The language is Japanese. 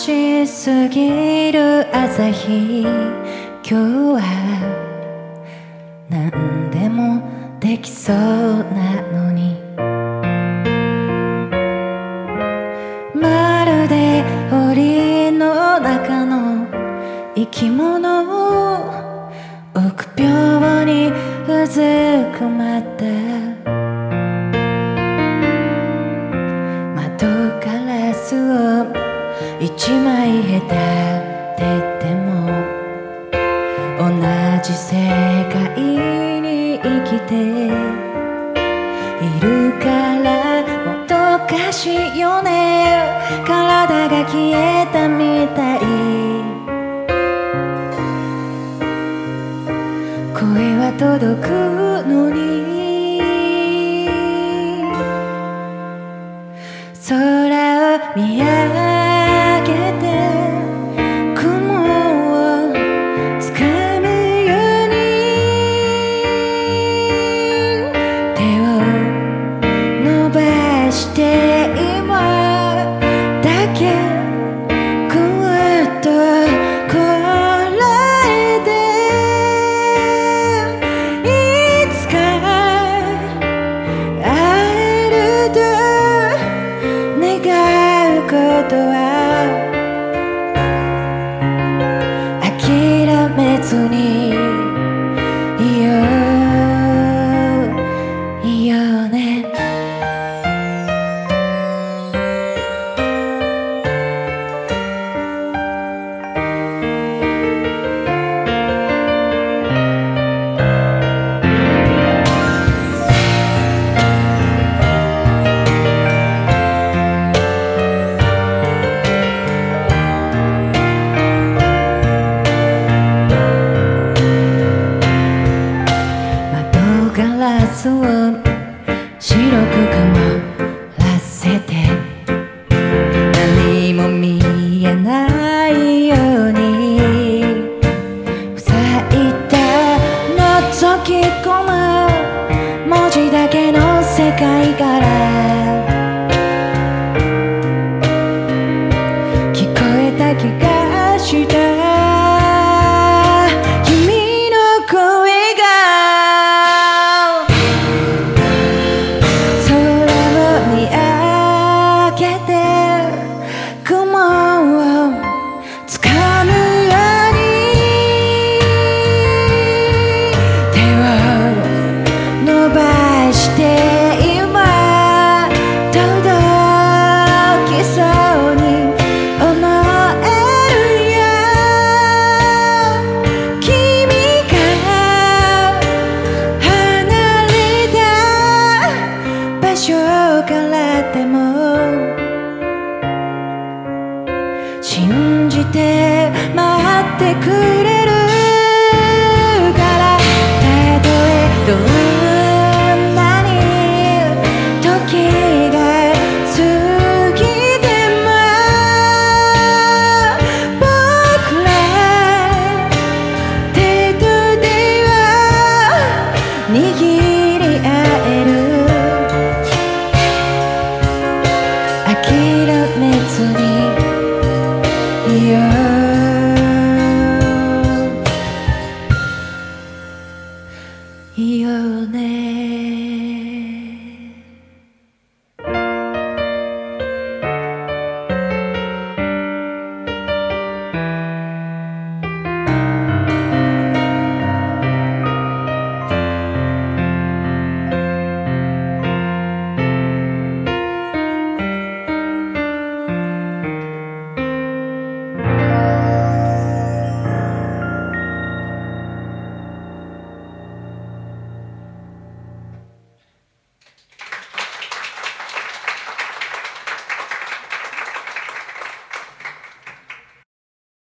しすぎる朝日、今日は何でもできそうなのに、まるで檻の中の生き物を臆病にうずくまった窓ガラスを一枚隔てても同じ世界に生きているからもどかしいよね。体が消えたみたい、声は届くのに空を見上げて雲をつかむように手を伸ばして今だけぐっとこらえていつか会えると願うことは諦めずにいよういようね。ガラスを白く曇らせて何も見えないように塞いだ覗き込む文字だけの世界から聞こえた気がした。信じて待ってくれ